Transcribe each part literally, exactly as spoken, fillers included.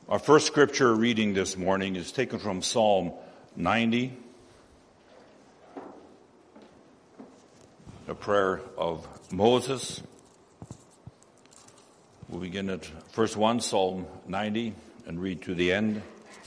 Our first scripture reading this morning is taken from Psalm ninety, a prayer of Moses. We'll begin at verse one, Psalm ninety, and read to the end.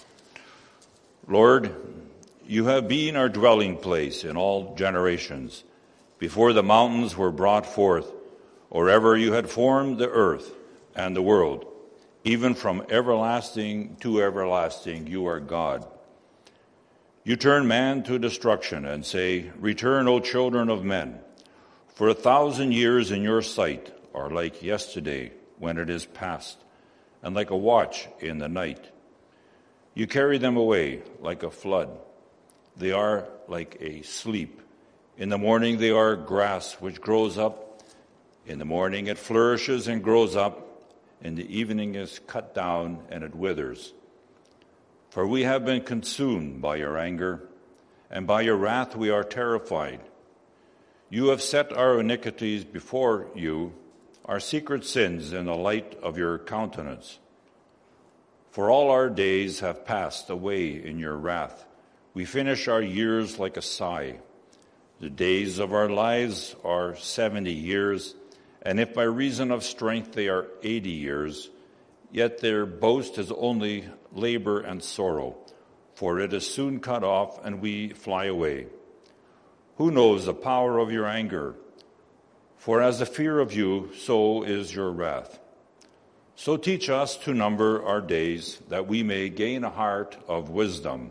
Lord, you have been our dwelling place in all generations, before the mountains were brought forth, or ever you had formed the earth and the world. Even from everlasting to everlasting, you are God. You turn man to destruction and say, "Return, O children of men. For a thousand years in your sight are like yesterday when it is past, and like a watch in the night. You carry them away like a flood. They are like a sleep. In the morning they are grass which grows up. In the morning it flourishes and grows up. In the evening is cut down and it withers. For we have been consumed by your anger, and by your wrath we are terrified. You have set our iniquities before you, our secret sins in the light of your countenance. For all our days have passed away in your wrath. We finish our years like a sigh. The days of our lives are seventy years, and if by reason of strength they are eighty years, yet their boast is only labor and sorrow, for it is soon cut off and we fly away. Who knows the power of your anger? For as the fear of you, so is your wrath. So teach us to number our days, that we may gain a heart of wisdom.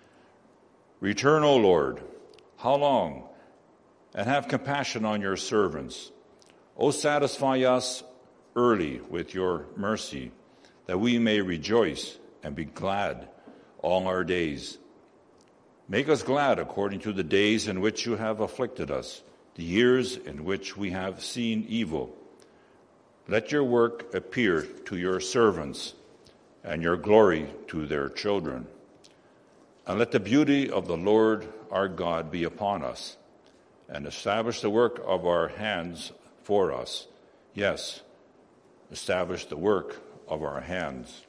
Return, O Lord, how long? And have compassion on your servants. O satisfy us early with your mercy, that we may rejoice and be glad all our days. Make us glad according to the days in which you have afflicted us, the years in which we have seen evil. Let your work appear to your servants, and your glory to their children. And let the beauty of the Lord our God be upon us, and establish the work of our hands for us. Yes, establish the work of our hands.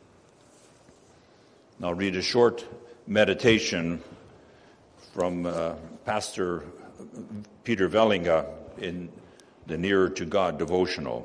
Now I'll read a short meditation from uh, Pastor Peter Vellinga in the Nearer to God devotional.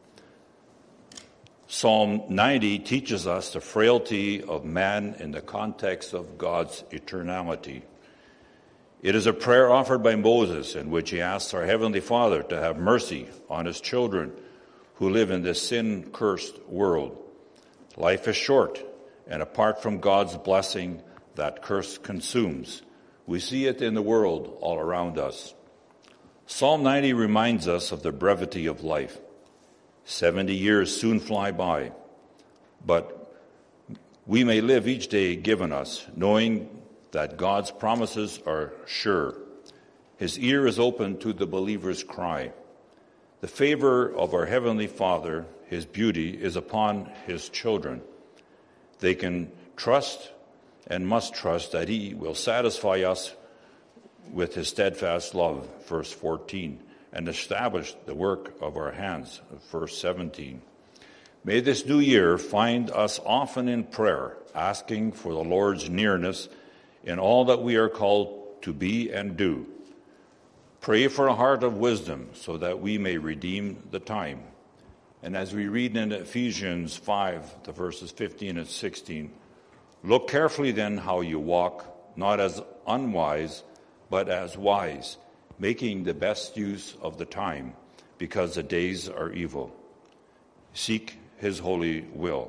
Psalm ninety teaches us the frailty of man in the context of God's eternality. It is a prayer offered by Moses in which he asks our Heavenly Father to have mercy on his children who live in this sin-cursed world. Life is short, and apart from God's blessing, that curse consumes. We see it in the world all around us. Psalm ninety reminds us of the brevity of life. Seventy years soon fly by, but we may live each day given us, knowing that God's promises are sure. His ear is open to the believer's cry. The favor of our Heavenly Father, his beauty, is upon his children. They can trust and must trust that he will satisfy us with his steadfast love, verse fourteen, and establish the work of our hands, verse seventeen. May this new year find us often in prayer, asking for the Lord's nearness in all that we are called to be and do. Pray for a heart of wisdom so that we may redeem the time. And as we read in Ephesians five, the verses fifteen and sixteen, look carefully then how you walk, not as unwise, but as wise, making the best use of the time, because the days are evil. Seek his holy will.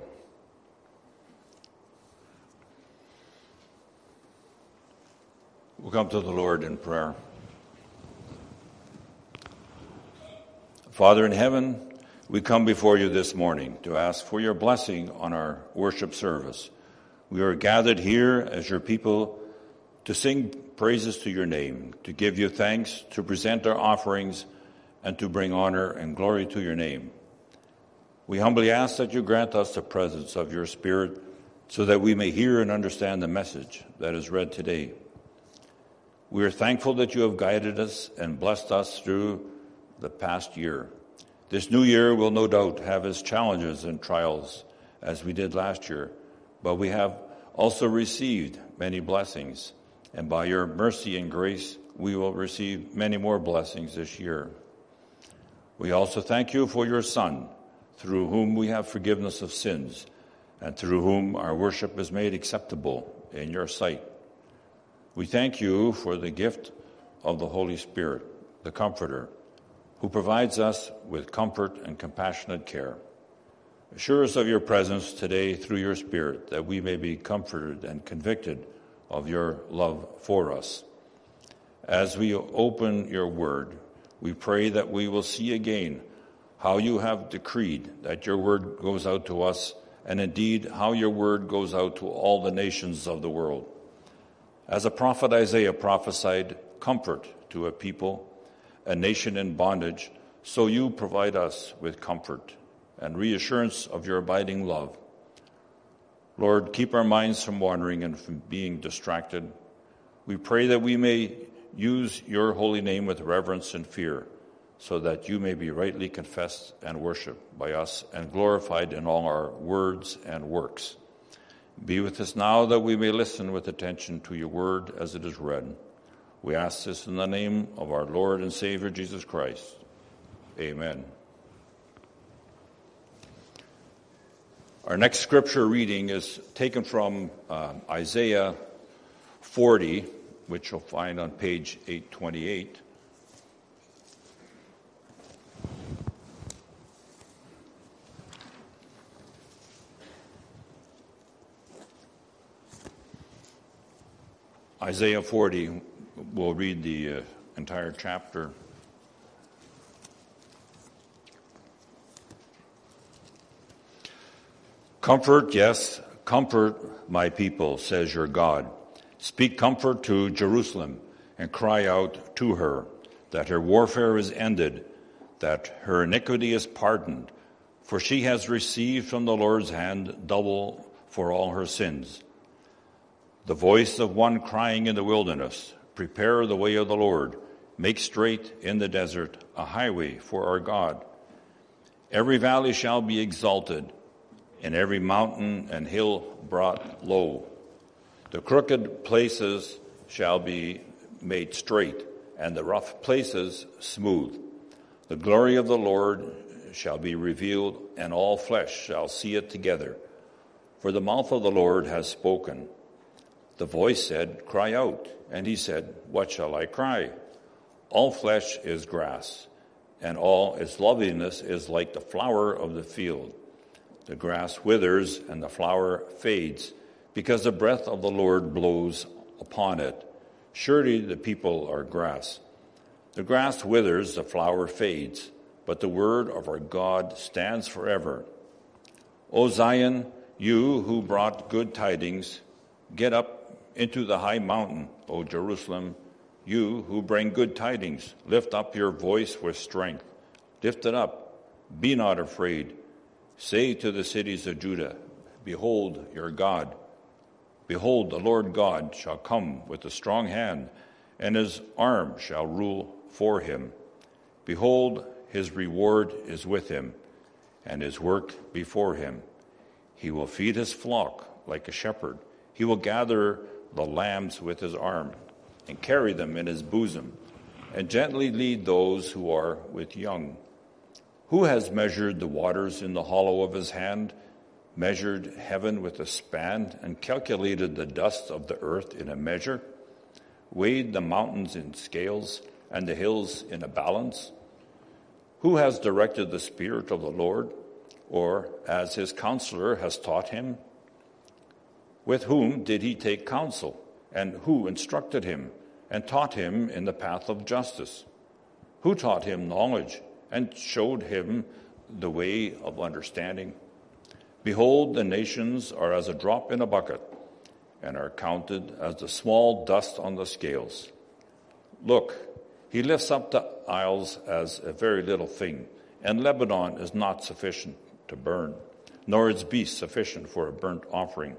We'll come to the Lord in prayer. Father in heaven, we come before you this morning to ask for your blessing on our worship service. We are gathered here as your people to sing praises to your name, to give you thanks, to present our offerings, and to bring honor and glory to your name. We humbly ask that you grant us the presence of your Spirit so that we may hear and understand the message that is read today. We are thankful that you have guided us and blessed us through the past year. This new year will no doubt have its challenges and trials, as we did last year, but we have also received many blessings, and by your mercy and grace, we will receive many more blessings this year. We also thank you for your Son, through whom we have forgiveness of sins, and through whom our worship is made acceptable in your sight. We thank you for the gift of the Holy Spirit, the Comforter, who provides us with comfort and compassionate care. Assure us of your presence today through your Spirit, that we may be comforted and convicted of your love for us. As we open your word, we pray that we will see again how you have decreed that your word goes out to us, and indeed how your word goes out to all the nations of the world. As the prophet Isaiah prophesied comfort to a people, a nation in bondage, so you provide us with comfort and reassurance of your abiding love. Lord, keep our minds from wandering and from being distracted. We pray that we may use your holy name with reverence and fear, so that you may be rightly confessed and worshiped by us and glorified in all our words and works. Be with us now that we may listen with attention to your word as it is read. We ask this in the name of our Lord and Savior, Jesus Christ. Amen. Our next scripture reading is taken from uh, Isaiah forty, which you'll find on page eight twenty-eight. Isaiah forty, we'll read the uh, entire chapter. Comfort, yes, comfort my people, says your God. Speak comfort to Jerusalem and cry out to her that her warfare is ended, that her iniquity is pardoned, for she has received from the Lord's hand double for all her sins. The voice of one crying in the wilderness, prepare the way of the Lord, make straight in the desert a highway for our God. Every valley shall be exalted, and every mountain and hill brought low. The crooked places shall be made straight, and the rough places smooth. The glory of the Lord shall be revealed, and all flesh shall see it together. For the mouth of the Lord has spoken. The voice said, cry out. And he said, what shall I cry? All flesh is grass, and all its loveliness is like the flower of the field. The grass withers and the flower fades, because the breath of the Lord blows upon it. Surely the people are grass. The grass withers, the flower fades, but the word of our God stands forever. O Zion, you who brought good tidings, get up into the high mountain, O Jerusalem. You who bring good tidings, lift up your voice with strength. Lift it up, be not afraid. Say to the cities of Judah, behold your God. Behold, the Lord God shall come with a strong hand, and his arm shall rule for him. Behold, his reward is with him, and his work before him. He will feed his flock like a shepherd. He will gather the lambs with his arm, and carry them in his bosom, and gently lead those who are with young. Who has measured the waters in the hollow of his hand, measured heaven with a span, and calculated the dust of the earth in a measure, weighed the mountains in scales, and the hills in a balance? Who has directed the Spirit of the Lord, or as his counselor has taught him? With whom did he take counsel, and who instructed him, and taught him in the path of justice? Who taught him knowledge, and showed him the way of understanding? Behold, the nations are as a drop in a bucket, and are counted as the small dust on the scales. Look, he lifts up the isles as a very little thing, and Lebanon is not sufficient to burn, nor its beasts sufficient for a burnt offering.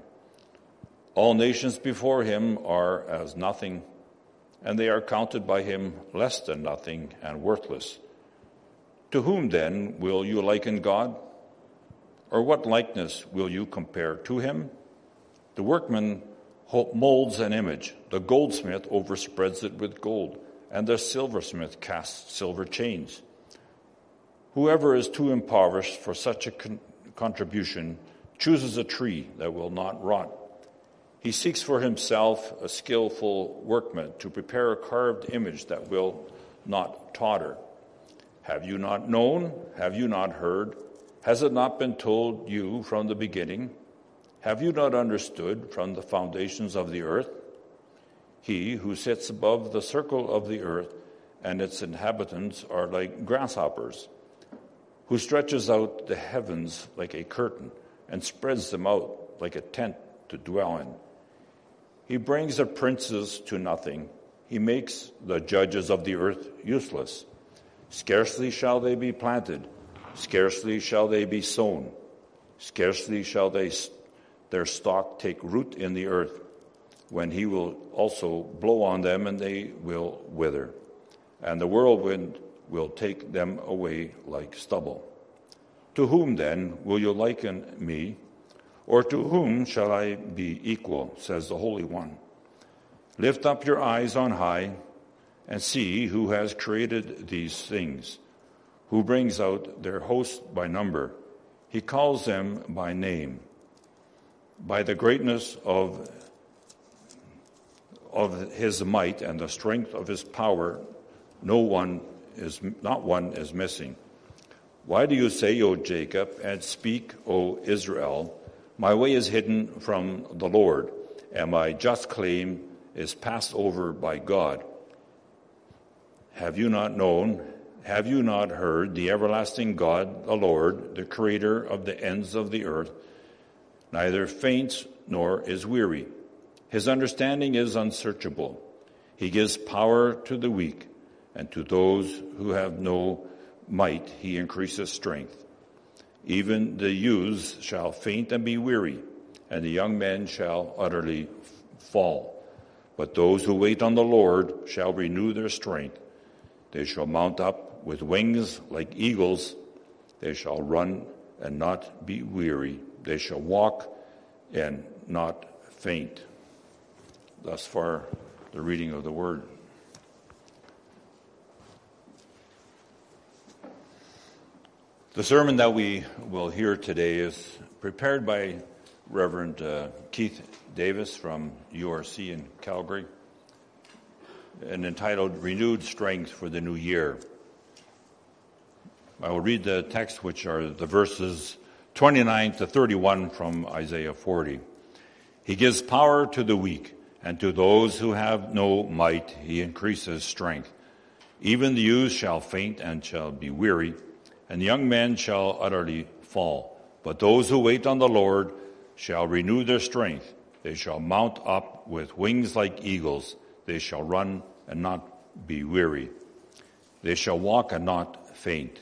All nations before him are as nothing, and they are counted by him less than nothing and worthless. To whom then will you liken God? Or what likeness will you compare to him? The workman molds an image. The goldsmith overspreads it with gold, and the silversmith casts silver chains. Whoever is too impoverished for such a con- contribution chooses a tree that will not rot. He seeks for himself a skillful workman to prepare a carved image that will not totter. Have you not known? Have you not heard? Has it not been told you from the beginning? Have you not understood from the foundations of the earth? He who sits above the circle of the earth and its inhabitants are like grasshoppers, who stretches out the heavens like a curtain and spreads them out like a tent to dwell in. He brings the princes to nothing. He makes the judges of the earth useless. Scarcely shall they be planted, scarcely shall they be sown, scarcely shall they their stalk take root in the earth, when he will also blow on them and they will wither, and the whirlwind will take them away like stubble. To whom then will you liken me, or to whom shall I be equal, says the Holy One? Lift up your eyes on high and see who has created these things, who brings out their host by number. He calls them by name. By the greatness of, of his might and the strength of his power, no one is, not one is missing. Why do you say, O Jacob, and speak, O Israel, my way is hidden from the Lord, and my just claim is passed over by God? Have you not known? Have you not heard? The everlasting God, the Lord, the creator of the ends of the earth, neither faints nor is weary. His understanding is unsearchable. He gives power to the weak, and to those who have no might he increases strength. Even the youths shall faint and be weary, and the young men shall utterly fall. But those who wait on the Lord shall renew their strength. They shall mount up with wings like eagles. They shall run and not be weary. They shall walk and not faint. Thus far, the reading of the word. The sermon that we will hear today is prepared by Reverend uh, Keith Davis from U R C in Calgary and entitled Renewed Strength for the New Year. I will read the text, which are the verses twenty-nine to thirty-one from Isaiah forty. He gives power to the weak, and to those who have no might he increases strength. Even the youth shall faint and shall be weary, and the young men shall utterly fall. But those who wait on the Lord shall renew their strength. They shall mount up with wings like eagles. They shall run and not be weary. They shall walk and not faint.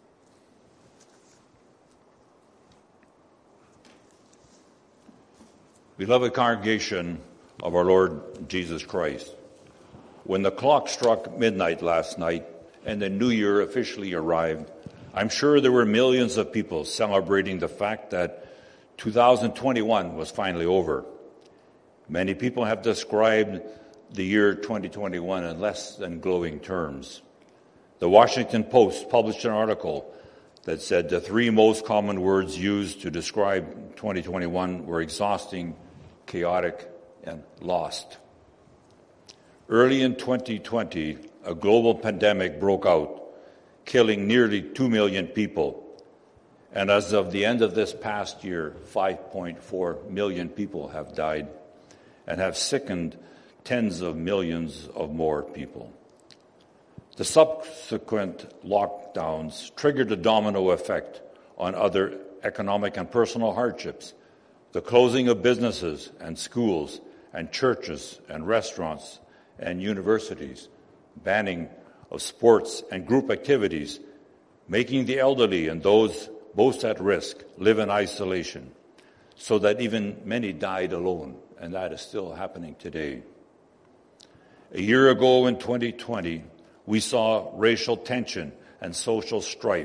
Beloved congregation of our Lord Jesus Christ, when the clock struck midnight last night and the new year officially arrived, I'm sure there were millions of people celebrating the fact that two thousand twenty-one was finally over. Many people have described the year twenty twenty-one in less than glowing terms. The Washington Post published an article that said the three most common words used to describe twenty twenty-one were exhausting, chaotic, and lost. Early in twenty twenty, a global pandemic broke out, killing nearly two million people. And as of the end of this past year, five point four million people have died and have sickened tens of millions of more people. The subsequent lockdowns triggered a domino effect on other economic and personal hardships. The closing of businesses and schools and churches and restaurants and universities, banning of sports and group activities, making the elderly and those most at risk live in isolation, so that even many died alone, and that is still happening today. A year ago in twenty twenty, we saw racial tension and social strife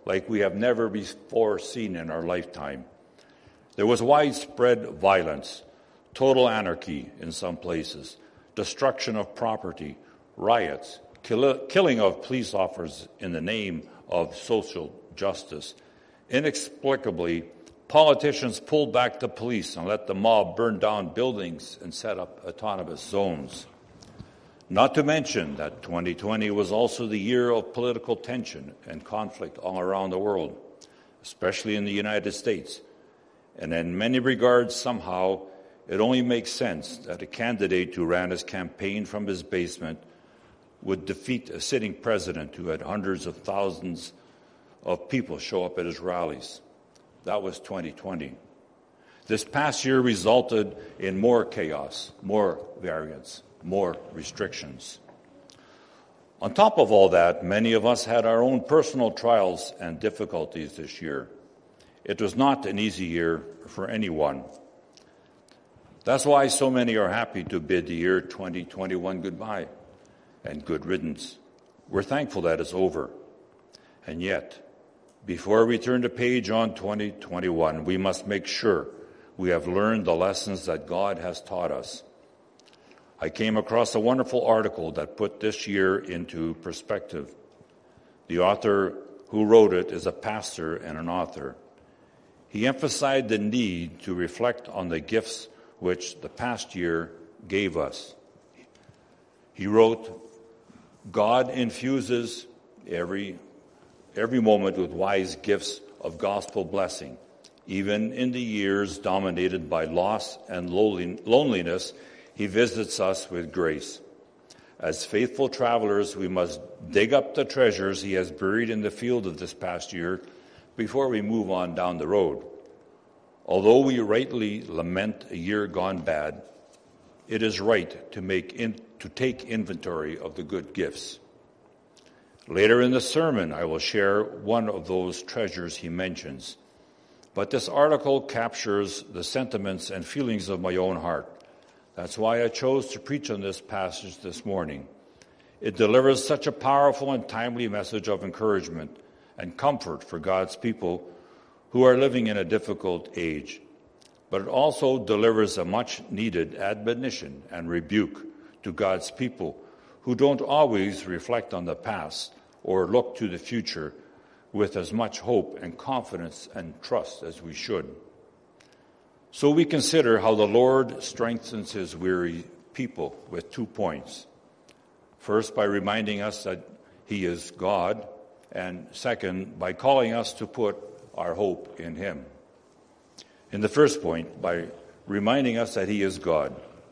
like we have never before seen in our lifetime. There was widespread violence, total anarchy in some places, destruction of property, riots, kill- killing of police officers in the name of social justice. Inexplicably, politicians pulled back the police and let the mob burn down buildings and set up autonomous zones. Not to mention that twenty twenty was also the year of political tension and conflict all around the world, especially in the United States. And in many regards, somehow, it only makes sense that a candidate who ran his campaign from his basement would defeat a sitting president who had hundreds of thousands of people show up at his rallies. That was twenty twenty. This past year resulted in more chaos, more variance, more restrictions. On top of all that, many of us had our own personal trials and difficulties this year. It was not an easy year for anyone. That's why so many are happy to bid the year twenty twenty-one goodbye and good riddance. We're thankful that it's over. And yet, before we turn the page on twenty twenty-one, we must make sure we have learned the lessons that God has taught us. I came across a wonderful article that put this year into perspective. The author who wrote it is a pastor and an author. He emphasized the need to reflect on the gifts which the past year gave us. He wrote, God infuses every, every moment with wise gifts of gospel blessing. Even in the years dominated by loss and loneliness, He visits us with grace. As faithful travelers, we must dig up the treasures He has buried in the field of this past year before we move on down the road. Although we rightly lament a year gone bad, it is right to make in, to take inventory of the good gifts. Later in the sermon, I will share one of those treasures he mentions. But this article captures the sentiments and feelings of my own heart. That's why I chose to preach on this passage this morning. It delivers such a powerful and timely message of encouragement and comfort for God's people who are living in a difficult age. But it also delivers a much-needed admonition and rebuke to God's people who don't always reflect on the past or look to the future with as much hope and confidence and trust as we should. So we consider how the Lord strengthens His weary people with two points. First, by reminding us that He is God, and second, by calling us to put our hope in Him. In the first point, by reminding us that He is God.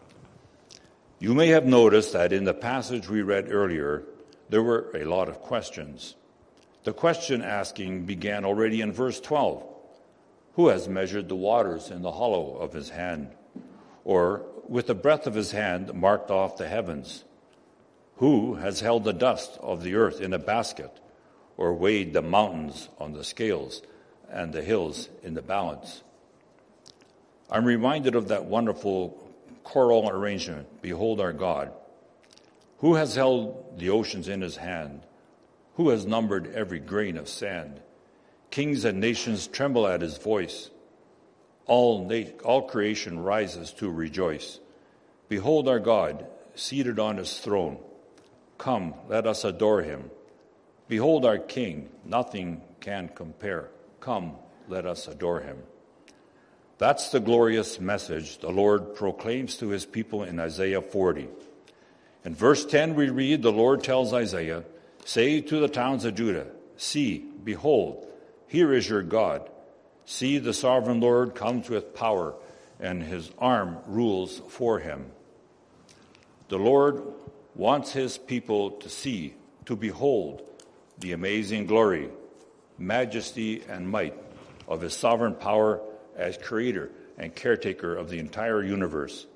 You may have noticed that in the passage we read earlier, there were a lot of questions. The question asking began already in verse twelve. Who has measured the waters in the hollow of His hand? Or with the breadth of His hand marked off the heavens? Who has held the dust of the earth in a basket? Or weighed the mountains on the scales and the hills in the balance? I'm reminded of that wonderful choral arrangement, Behold Our God. Who has held the oceans in His hand? Who has numbered every grain of sand? Kings and nations tremble at His voice. All, na- all creation rises to rejoice. Behold our God, seated on His throne. Come, let us adore Him. Behold our King, nothing can compare. Come, let us adore Him. That's the glorious message the Lord proclaims to His people in Isaiah forty. In verse ten we read, the Lord tells Isaiah, Say to the towns of Judah, See, behold, here is your God. See, the sovereign Lord comes with power, and His arm rules for Him. The Lord wants His people to see, to behold, the amazing glory, majesty, and might of His sovereign power as creator and caretaker of the entire universe.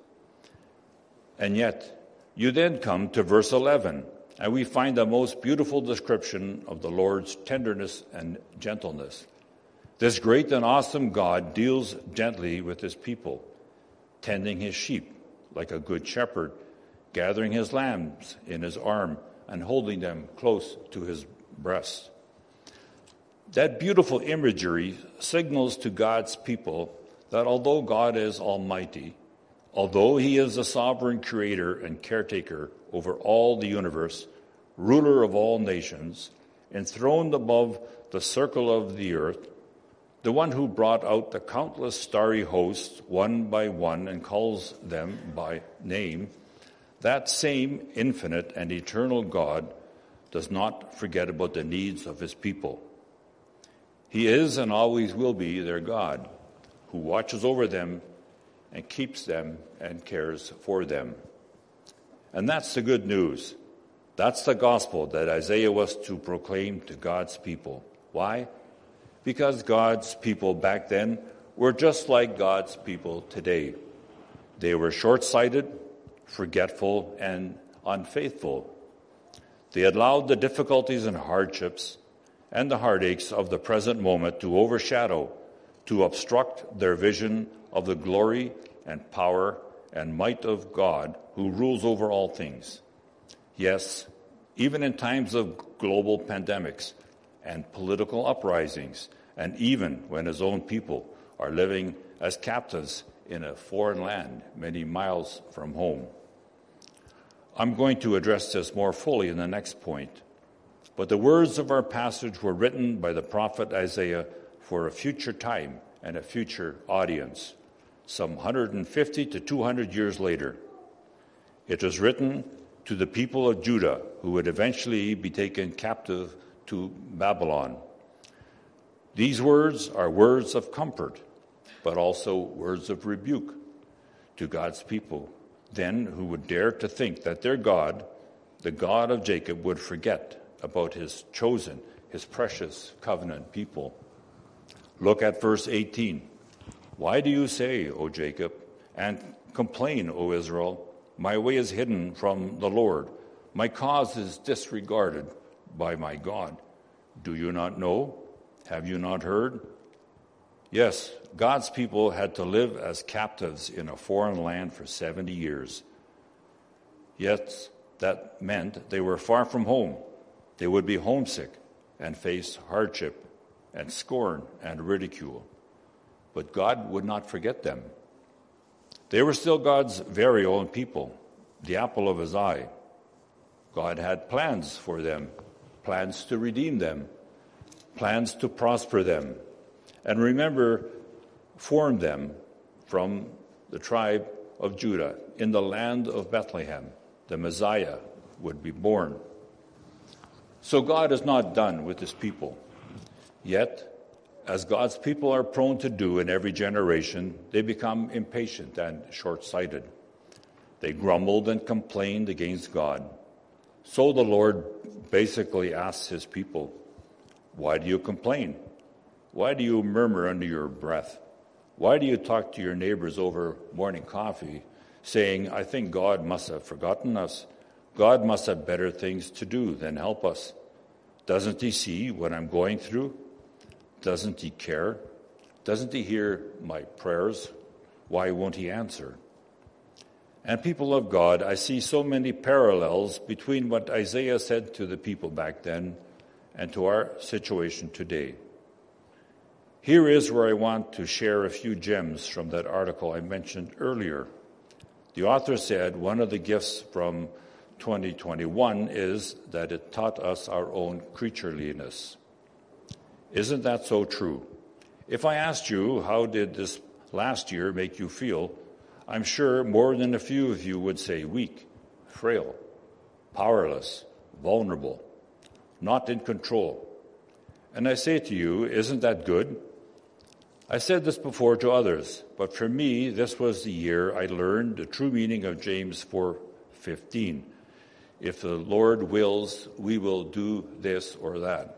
And yet, you then come to verse eleven, and we find the most beautiful description of the Lord's tenderness and gentleness. This great and awesome God deals gently with His people, tending His sheep like a good shepherd, gathering His lambs in His arm and holding them close to His breast. That beautiful imagery signals to God's people that although God is almighty, although he is the sovereign creator and caretaker over all the universe, ruler of all nations, enthroned above the circle of the earth, the one who brought out the countless starry hosts one by one and calls them by name, that same infinite and eternal God does not forget about the needs of his people. He is and always will be their God, who watches over them and keeps them and cares for them. And that's the good news. That's the gospel that Isaiah was to proclaim to God's people. Why? Because God's people back then were just like God's people today. They were short-sighted, forgetful, and unfaithful. They had allowed the difficulties and hardships and the heartaches of the present moment to overshadow, to obstruct their vision of the glory and power and might of God who rules over all things. Yes, even in times of global pandemics and political uprisings, and even when his own people are living as captives in a foreign land many miles from home. I'm going to address this more fully in the next point, but the words of our passage were written by the prophet Isaiah for a future time and a future audience, some one hundred fifty to two hundred years later. It was written to the people of Judah who would eventually be taken captive to Babylon. These words are words of comfort, but also words of rebuke to God's people, then who would dare to think that their God, the God of Jacob, would forget about his chosen, his precious covenant people. Look at verse eighteen. Why do you say, O Jacob, and complain, O Israel, my way is hidden from the Lord, my cause is disregarded by my God? Do you not know? Have you not heard? Yes, God's people had to live as captives in a foreign land for seventy years. Yet that meant they were far from home. They would be homesick and face hardship and scorn and ridicule. But God would not forget them. They were still God's very own people, the apple of his eye. God had plans for them, plans to redeem them, plans to prosper them, and remember, formed them from the tribe of Judah. In the land of Bethlehem, the Messiah would be born. So God is not done with his people. Yet, as God's people are prone to do in every generation, they become impatient and short-sighted. They grumbled and complained against God. So the Lord basically asks his people, why do you complain? Why do you murmur under your breath? Why do you talk to your neighbors over morning coffee, saying, I think God must have forgotten us. God must have better things to do than help us. Doesn't he see what I'm going through? Doesn't he care? Doesn't he hear my prayers? Why won't he answer? And people of God, I see so many parallels between what Isaiah said to the people back then and to our situation today. Here is where I want to share a few gems from that article I mentioned earlier. The author said one of the gifts from twenty twenty-one is that it taught us our own creatureliness. Isn't that so true? If I asked you, how did this last year make you feel, I'm sure more than a few of you would say weak, frail, powerless, vulnerable, not in control. And I say to you, isn't that good? I said this before to others, but for me, this was the year I learned the true meaning of James four fifteen. If the Lord wills, we will do this or that.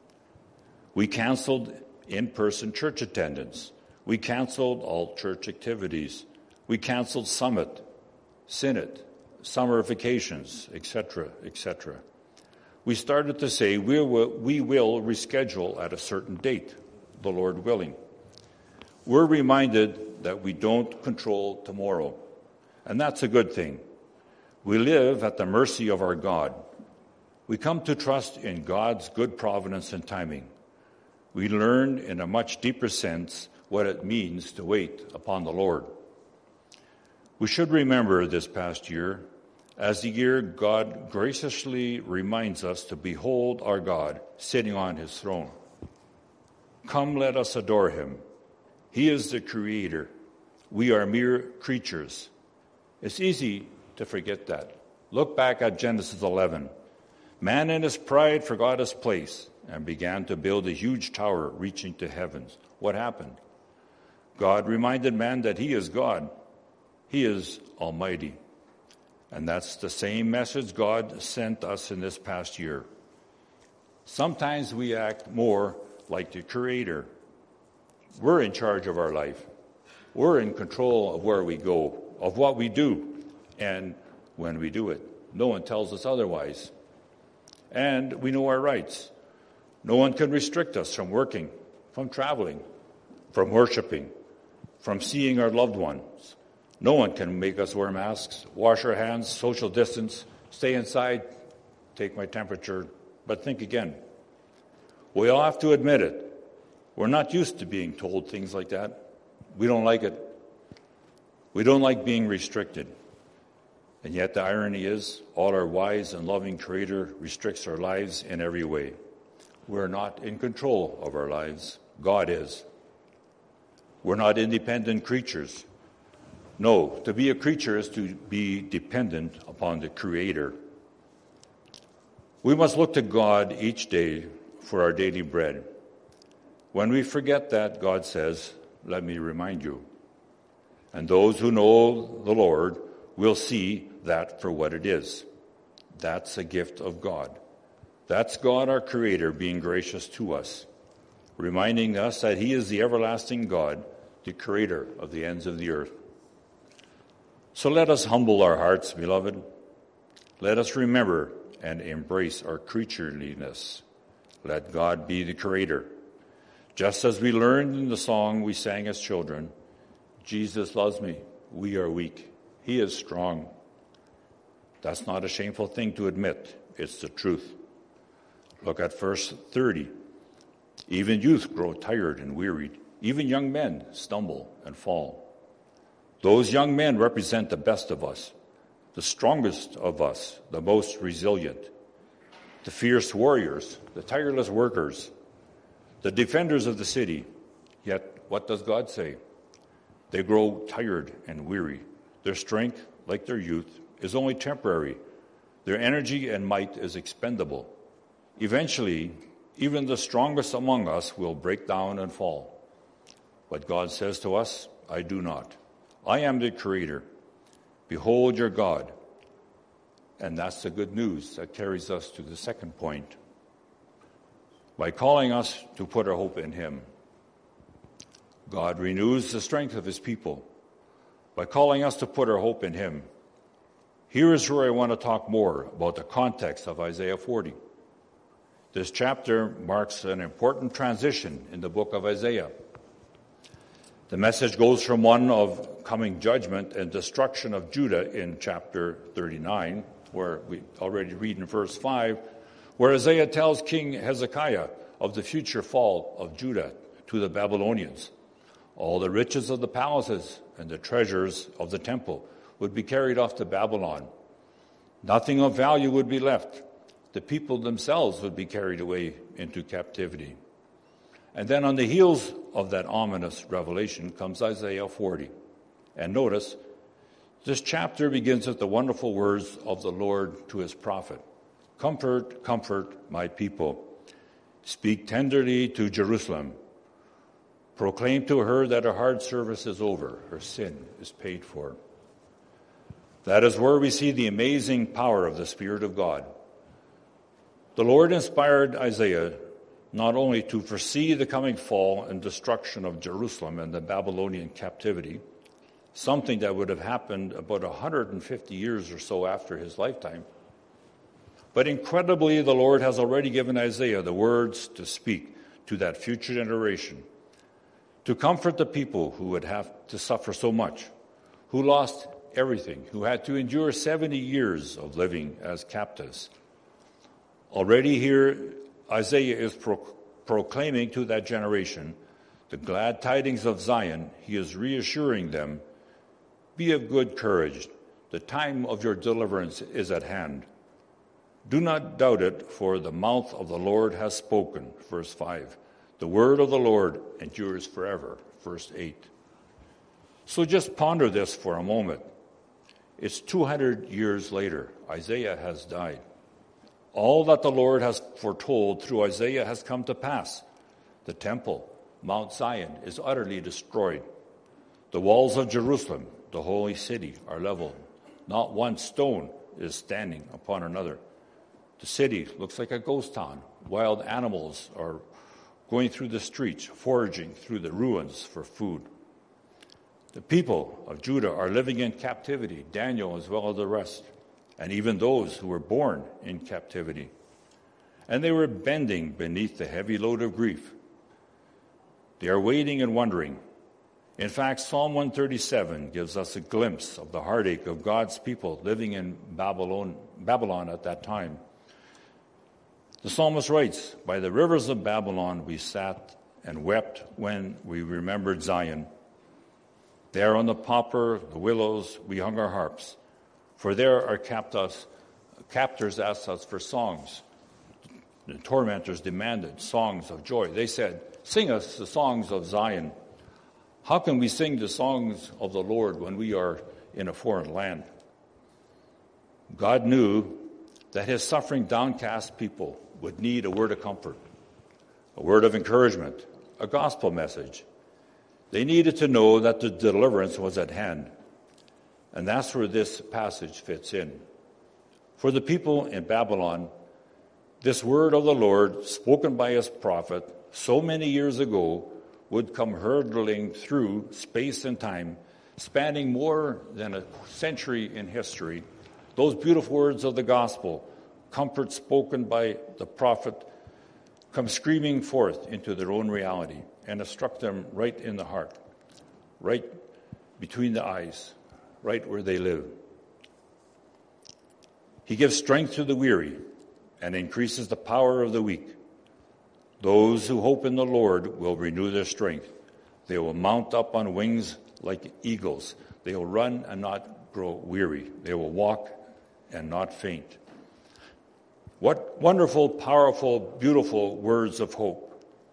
We canceled in-person church attendance. We canceled all church activities. We canceled Summit, Synod, summer vacations, et cetera, et cetera. We started to say we will, we will reschedule at a certain date, the Lord willing. We're reminded that we don't control tomorrow, and that's a good thing. We live at the mercy of our God. We come to trust in God's good providence and timing. we learn in a much deeper sense what it means to wait upon the Lord. We should remember this past year as the year God graciously reminds us to behold our God sitting on his throne. Come, let us adore him. He is the Creator. We are mere creatures. It's easy to forget that. Look back at Genesis eleven. Man in his pride forgot his place and began to build a huge tower reaching to heavens. What happened? God reminded man that he is God. He is Almighty. And that's the same message God sent us in this past year. Sometimes we act more like the Creator. We're in charge of our life. We're in control of where we go, of what we do, and when we do it. No one tells us otherwise. And we know our rights. No one can restrict us from working, from traveling, from worshiping, from seeing our loved ones. No one can make us wear masks, wash our hands, social distance, stay inside, take my temperature. But think again. We all have to admit it. We're not used to being told things like that. We don't like it. We don't like being restricted. And yet the irony is, all our wise and loving Creator restricts our lives in every way. We're not in control of our lives. God is. We're not independent creatures. No, to be a creature is to be dependent upon the Creator. We must look to God each day for our daily bread. When we forget that, God says, let me remind you. And those who know the Lord will see that for what it is. That's a gift of God. That's God, our Creator, being gracious to us, reminding us that he is the everlasting God, the Creator of the ends of the earth. So let us humble our hearts, beloved. Let us remember and embrace our creatureliness. Let God be the Creator. Just as we learned in the song we sang as children, Jesus loves me, we are weak, he is strong. That's not a shameful thing to admit, it's the truth. Look at verse thirty. Even youth grow tired and wearied. Even young men stumble and fall. Those young men represent the best of us, the strongest of us, the most resilient, the fierce warriors, the tireless workers, the defenders of the city. Yet, what does God say? They grow tired and weary. Their strength, like their youth, is only temporary. Their energy and might is expendable. Eventually, even the strongest among us will break down and fall. But God says to us, I do not. I am the Creator. Behold your God. And that's the good news that carries us to the second point. By calling us to put our hope in him, God renews the strength of his people. By calling us to put our hope in him, here is where I want to talk more about the context of Isaiah forty. This chapter marks an important transition in the book of Isaiah. The message goes from one of coming judgment and destruction of Judah in chapter thirty-nine, where we already read in verse five, where Isaiah tells King Hezekiah of the future fall of Judah to the Babylonians. All the riches of the palaces and the treasures of the temple would be carried off to Babylon. Nothing of value would be left. The people themselves would be carried away into captivity. And then on the heels of that ominous revelation comes Isaiah forty. And notice, this chapter begins with the wonderful words of the Lord to his prophet. Comfort, comfort my people. Speak tenderly to Jerusalem. Proclaim to her that her hard service is over, her sin is paid for. That is where we see the amazing power of the Spirit of God. The Lord inspired Isaiah not only to foresee the coming fall and destruction of Jerusalem and the Babylonian captivity, something that would have happened about one hundred fifty years or so after his lifetime, but incredibly, the Lord has already given Isaiah the words to speak to that future generation, to comfort the people who would have to suffer so much, who lost everything, who had to endure seventy years of living as captives. Already here, Isaiah is pro- proclaiming to that generation the glad tidings of Zion, he is reassuring them, be of good courage. The time of your deliverance is at hand. Do not doubt it, for the mouth of the Lord has spoken. Verse five. The word of the Lord endures forever. Verse eight. So just ponder this for a moment. It's two hundred years later. Isaiah has died. All that the Lord has foretold through Isaiah has come to pass. The temple, Mount Zion, is utterly destroyed. The walls of Jerusalem, the holy city, are leveled. Not one stone is standing upon another. The city looks like a ghost town. Wild animals are going through the streets, foraging through the ruins for food. The people of Judah are living in captivity, Daniel as well as the rest, and even those who were born in captivity. And they were bending beneath the heavy load of grief. They are waiting and wondering. In fact, Psalm one thirty-seven gives us a glimpse of the heartache of God's people living in Babylon, Babylon at that time. The psalmist writes, by the rivers of Babylon we sat and wept when we remembered Zion. There on the poplar, the willows, we hung our harps. For there our captors, captors asked us for songs. The tormentors demanded songs of joy. They said, sing us the songs of Zion. How can we sing the songs of the Lord when we are in a foreign land? God knew that his suffering, downcast people would need a word of comfort, a word of encouragement, a gospel message. They needed to know that the deliverance was at hand. And that's where this passage fits in. For the people in Babylon, this word of the Lord, spoken by his prophet so many years ago, would come hurtling through space and time, spanning more than a century in history. Those beautiful words of the gospel, comfort spoken by the prophet, come screaming forth into their own reality, and it struck them right in the heart, right between the eyes, right where they live. He gives strength to the weary and increases the power of the weak. Those who hope in the Lord will renew their strength. They will mount up on wings like eagles. They will run and not grow weary. They will walk and not faint. What wonderful, powerful, beautiful words of hope.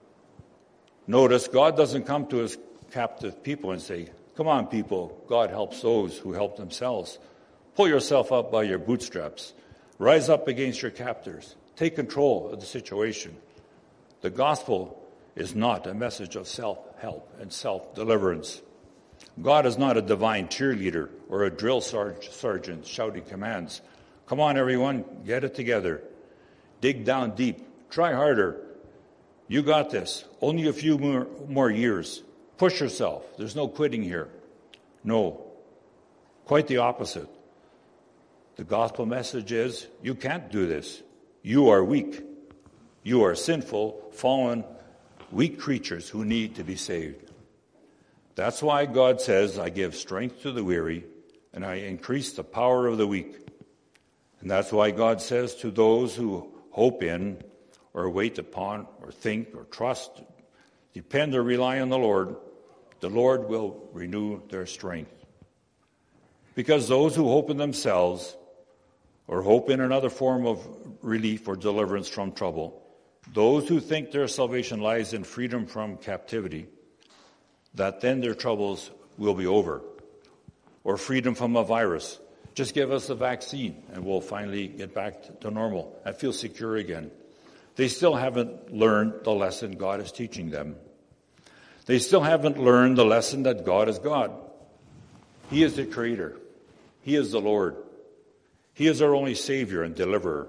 Notice God doesn't come to his captive people and say, come on, people, God helps those who help themselves. Pull yourself up by your bootstraps. Rise up against your captors. Take control of the situation. The gospel is not a message of self-help and self-deliverance. God is not a divine cheerleader or a drill sergeant shouting commands. Come on, everyone, get it together. Dig down deep. Try harder. You got this. Only a few more, more years. Push yourself. There's no quitting here. No. Quite the opposite. The gospel message is, you can't do this. You are weak. You are sinful, fallen, weak creatures who need to be saved. That's why God says, I give strength to the weary, and I increase the power of the weak. And that's why God says to those who hope in, or wait upon, or think, or trust, depend or rely on the Lord, the Lord will renew their strength. Because those who hope in themselves, or hope in another form of relief or deliverance from trouble, those who think their salvation lies in freedom from captivity, that then their troubles will be over, or freedom from a virus. Just give us a vaccine and we'll finally get back to normal and feel secure again. They still haven't learned the lesson God is teaching them. They still haven't learned the lesson that God is God. He is the Creator. He is the Lord. He is our only Savior and Deliverer.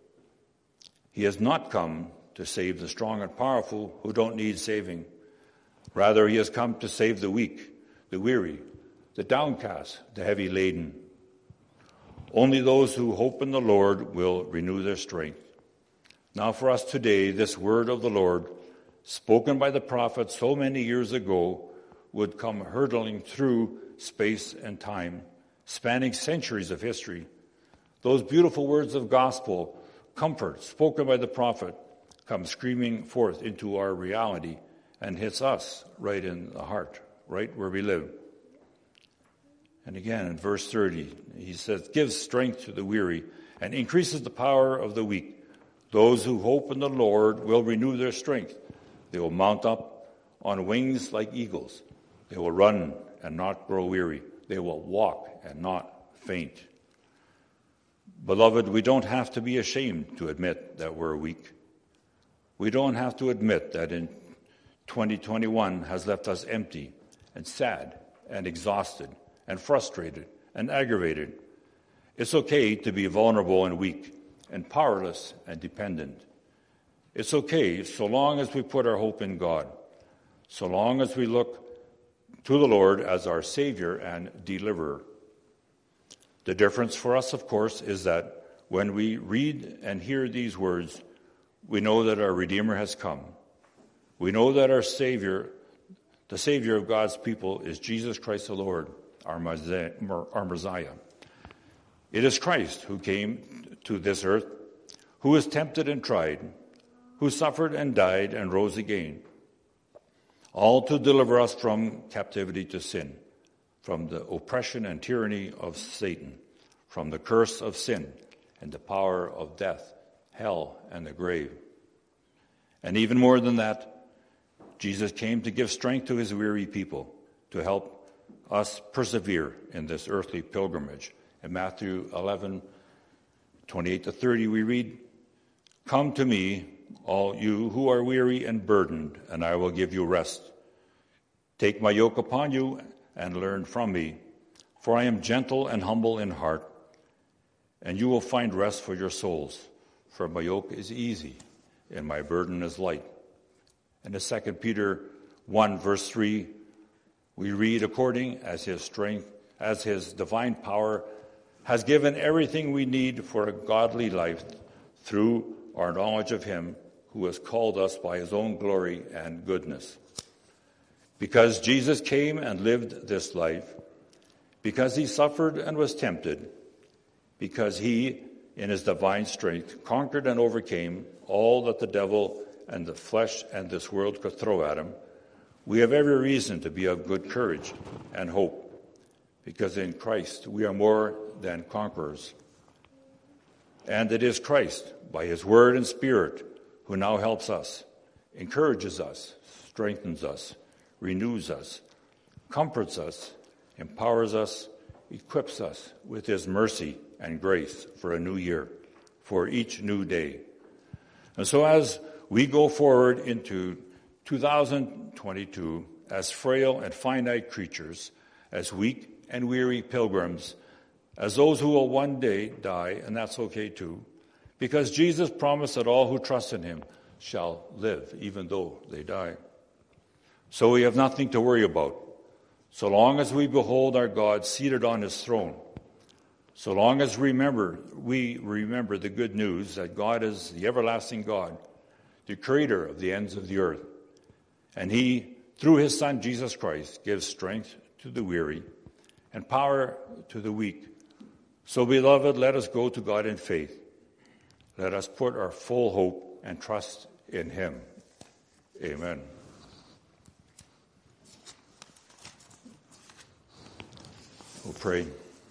He has not come to save the strong and powerful who don't need saving. Rather, he has come to save the weak, the weary, the downcast, the heavy laden. Only those who hope in the Lord will renew their strength. Now for us today, this word of the Lord, spoken by the prophet so many years ago, would come hurtling through space and time, spanning centuries of history. Those beautiful words of gospel, comfort, spoken by the prophet, comes screaming forth into our reality and hits us right in the heart, right where we live. And again, in verse thirty, he says, gives strength to the weary and increases the power of the weak. Those who hope in the Lord will renew their strength. They will mount up on wings like eagles. They will run and not grow weary. They will walk and not faint. Beloved, we don't have to be ashamed to admit that we're weak. We don't have to admit that in twenty twenty-one has left us empty and sad and exhausted and frustrated and aggravated. It's okay to be vulnerable and weak and powerless and dependent. It's okay so long as we put our hope in God, so long as we look to the Lord as our Savior and Deliverer. The difference for us, of course, is that when we read and hear these words, we know that our Redeemer has come. We know that our Savior, the Savior of God's people, is Jesus Christ the Lord, our Messiah. It is Christ who came to this earth, who was tempted and tried, who suffered and died and rose again, all to deliver us from captivity to sin, from the oppression and tyranny of Satan, from the curse of sin and the power of death, hell, and the grave. And even more than that, Jesus came to give strength to his weary people, to help us persevere in this earthly pilgrimage. In Matthew eleven, twenty-eight to thirty, we read, "Come to me, all you who are weary and burdened, and I will give you rest. Take my yoke upon you and learn from me, for I am gentle and humble in heart, and you will find rest for your souls. For my yoke is easy and my burden is light." And in Second Peter one, verse three, we read, "According as his strength, as his divine power has given everything we need for a godly life through our knowledge of him who has called us by his own glory and goodness." Because Jesus came and lived this life, because he suffered and was tempted, because he, in his divine strength, conquered and overcame all that the devil and the flesh and this world could throw at him, we have every reason to be of good courage and hope, because in Christ we are more than conquerors. And it is Christ, by his word and spirit, who now helps us, encourages us, strengthens us, renews us, comforts us, empowers us, equips us with his mercy and grace for a new year, for each new day. And so as we go forward into two thousand twenty-two as frail and finite creatures, as weak and weary pilgrims, as those who will one day die, and that's okay too, because Jesus promised that all who trust in him shall live, even though they die. So we have nothing to worry about, so long as we behold our God seated on his throne, so long as remember we remember the good news that God is the everlasting God, the creator of the ends of the earth, and he, through his Son Jesus Christ, gives strength to the weary and power to the weak. So, beloved, let us go to God in faith. Let us put our full hope and trust in him. Amen. We'll pray.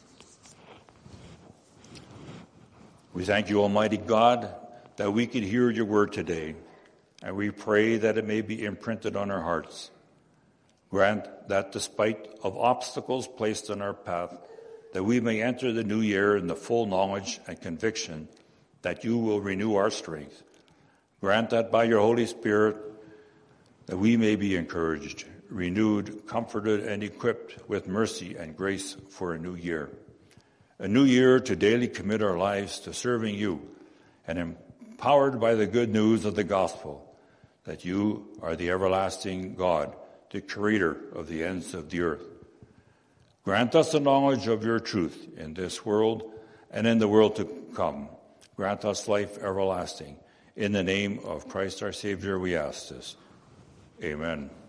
We thank you, Almighty God, that we could hear your word today, and we pray that it may be imprinted on our hearts. Grant that despite of obstacles placed on our path, that we may enter the new year in the full knowledge and conviction that you will renew our strength. Grant that by your Holy Spirit, that we may be encouraged, renewed, comforted, and equipped with mercy and grace for a new year. A new year to daily commit our lives to serving you, and empowered by the good news of the gospel, that you are the everlasting God, the creator of the ends of the earth. Grant us the knowledge of your truth in this world and in the world to come. Grant us life everlasting. In the name of Christ our Savior we ask this. Amen.